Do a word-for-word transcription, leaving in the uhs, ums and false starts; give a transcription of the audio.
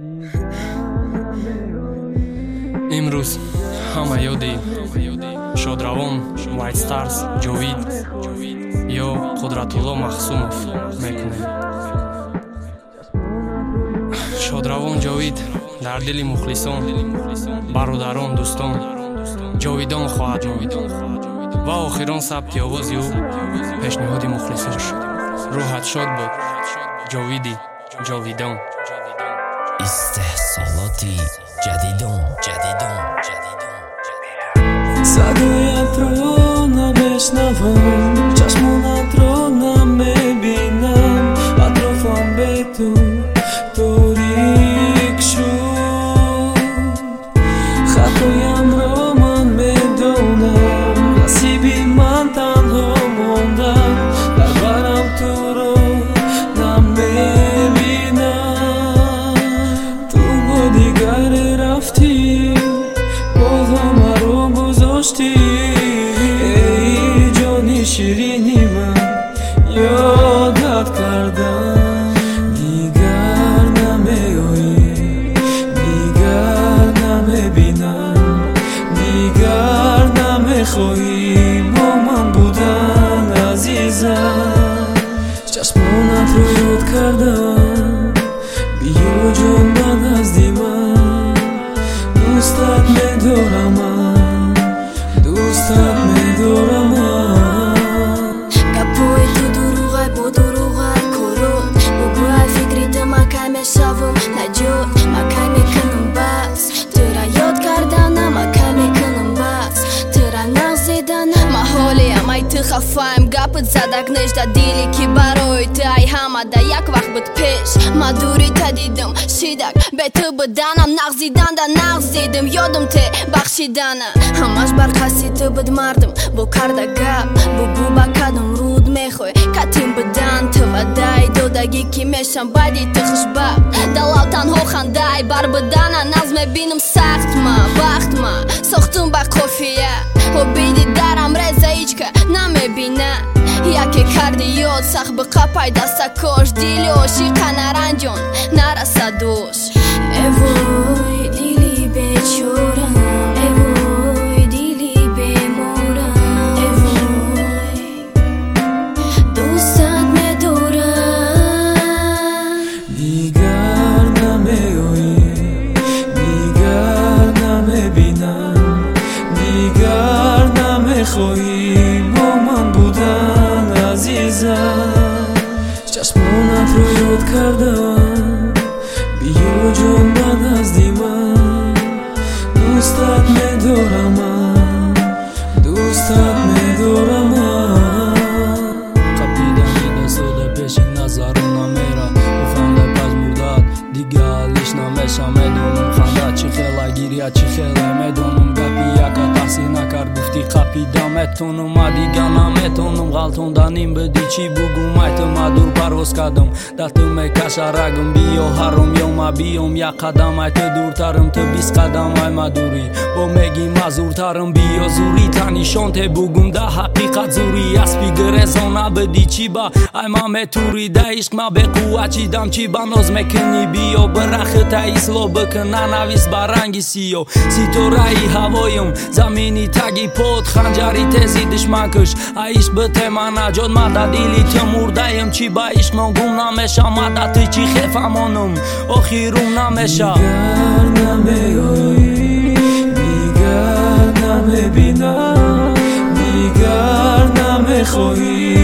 имрӯз ҳама ёди Шодравон, White Stars, Ҷовид ё Қудратулло Махсумов мекунем. Шодравон Ҷовид дар дили мухлисон, бародарон, дӯстон ҷовидон хоҳад монд ва охирон сабти овози ӯ пешниҳоди мухлисон шуд. Рӯҳат шод буд, Ҷовиди ҷовидон. Истеҳсолоти ҷадидон, ҷадидон, ҷадидон. Садоятро намешнавам, чашмонатро намебинам, атрофам бе ту торик шуд. Хатоямро ман медонам, насиби ман танҳо монда, дар барам туро намебинам. Ту бо дигаре рафтӣ, боғҳо маро гузоштӣ, эй ҷони ширини ман, ёдат кардам. Дигар намеоӣ, дигар намебинам, дигар намехоҳӣ бо ман будан азизам. Чашмонатро ёд кардам, биё ҷон ба назди ман, дӯстат медораман, дӯстат медораман. Гапои ту дуруғай бо дуруғай корот, бугӯяй фикри ту ман кай мешавам наҷот, ман кай мекунам бас, тура ёд карданам, ман кай мекунам бас, тура нағзиданам. Ман ҳолиам, ай ту хафаем, гапит задак нешда дили ки барои ту ай ҳамада як вақт буд пеш. Ман дурита дидам шидак бе ту буданам, нағзиданда нағзидам, ёдам те бахшидана. Ҳамаш бар қасди ту буд мардам, бо карда гап, бо губа кадом руд мехоҳ катим будан ту вадай додагӣ ки мешам баъди ту хушбахт. Далал танҳо хандай бар будана нағз мебинам сахт ман вақт ман сохтум ба қофия, обиди дарам реза ҳичка намебина. Яке карди ёд сахт биқа пайда сакош, дили ошиқа наранҷон нарасадош. Эвой дили бечорам, эвой дили беморам, эвой дӯстат медорам. Дигар намеоӣ, дигар намебинам, дигар намехоҳӣ бо ман будан азизам. Чашмонатро ёд кардам, биё ҷон ба назди ман, дӯстат медораман, дӯстат медораман. Қапидан дида сода пеши назару намера, уфанда пажмурдат дига алиш намеша. Медонам ханда чӣ хела гиря, чӣ хела медонам гапи яка таҳсин накард, гуфти қапида метонам, ма дига наметонам ғалтонданим биди чӣ бугум. Ай ту ма дур парвоз кардам, дар ту мекаша рагам, биё ҳаром ё ма биём як қадам. Ай ту дуртарам, ту бист қадам, ай ма дурӣ бо меги ма зуртарам, биё зурӣ та нишон те бугум, да ҳақиқат зурӣ аспи гирезона биди чӣ ба ай ма метурӣ, да ишқ ма беқувват чидам чӣ ба ноз мекунӣ. биё бирахта исло бикун, нанавис ба ранги сиё, ситораи ҳавоям, замини таги под, ханҷари тези душманкуш. Ай ишқ бите ман наҷот, ма да дили ту мурдаям, чӣ ба ишқ ман гум намеша, ма да ту чӣ хефамонам, охирум намеша. Дигар намеоӣ, дигар намебинам, дигар намехоҳӣ